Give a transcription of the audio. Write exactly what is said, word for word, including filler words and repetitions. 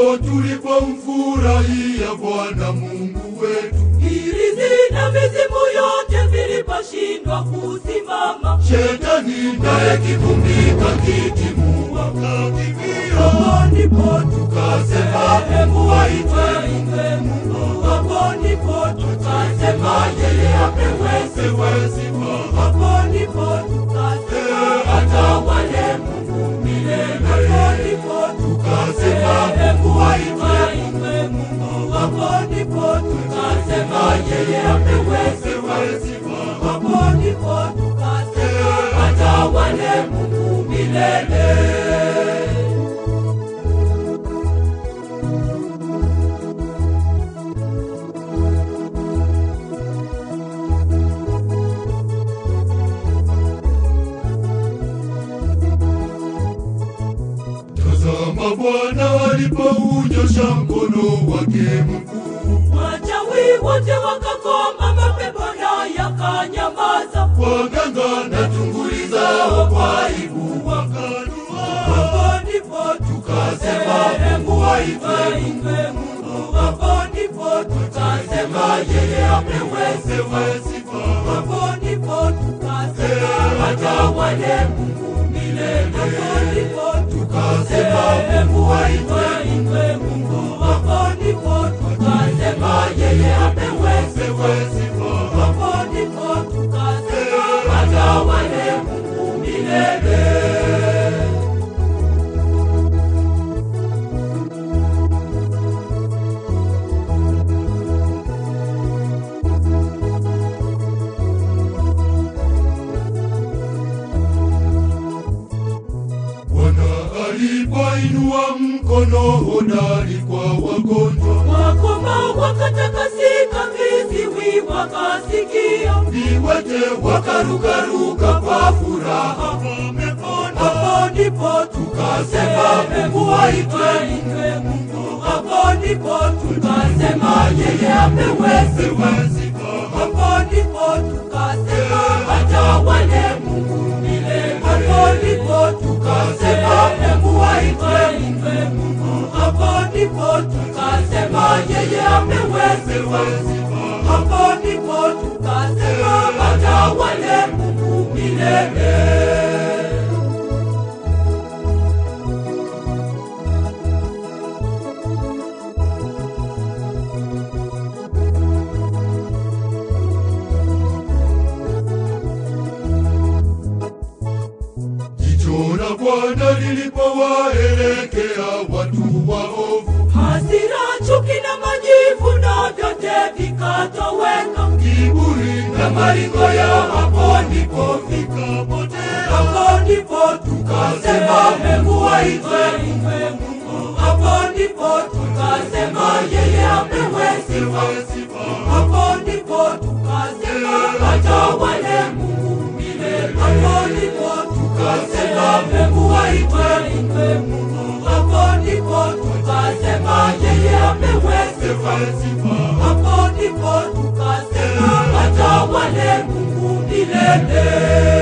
ndipo tulipomfurahia Bwana Mungu wetu. Hirizi na mizimu yote viliposhindwa kusimama, Shetani naye kivumbika kitimua kakimbia. hapo ndipo Tukasema hebu waitwe Mungu. Hapo ndipo tukasema yeye apewe sifa. Hapo ndipo tukasema atawale Mungu milele. Hapo ndipo tukasema hebu waitwe Mungu. Hapo ndipo tukasema yeye apewe sifa. Hapo ndipo tukasema atawale Mungu milele. Tazama Bwana alipounyosha mkono wake mkuu, wachawi wote wakakoma, mapepo na yakanyamaza, waganga na tunguli zao kwa aibu wakadua. hapo ndipo tukasema hebu waitwe Mungu. Hapo ndipo tukasema yeye apewe sifa. Hapo ndipo tukasema atawale Mungu milele. Hapo ndipo tukasema hebu waitwe Mungu. Hapo ndipo tukasema yeye apewe sifa. Hapo ndipo tukasema atawale Mungu milele. Alipoinua mkono hodari kwa wagonjwa, wakoma wakatakasika, viziwi wakasikia, viwete wakarukaruka kwa furaha wamepona. hapo ndipo tukasema hebu waitwe Mungu. Hapo ndipo tukasema yeye apewe sifa. Hapo ndipo tukasema atawale Mungu milele. Hapo ndipo tukasema hebu waitwe Mungu. Hapo ndipo tukasema yeye apewe sifa. Hapo ndipo tukasema atawale Mungu milele. Jicho Bwana lilipowaelekea watu waovu, hasira, chuki na majivuno vyote vikatoweka, kiburi na maringo ya hapo ndipo vikapotea. hapo ndipo tukasema hebu waitwe Mungu. Hapo ndipo tukasema yeye apewe sifa. Hapo ndipo tukasema atawale Mungu milele. Hapo ndipo tukasema hebu waitwe Mungu. Hapo ndipo tukasema yeye apewe sifa. Hapo ndipo tukasema atawale Mungu milele.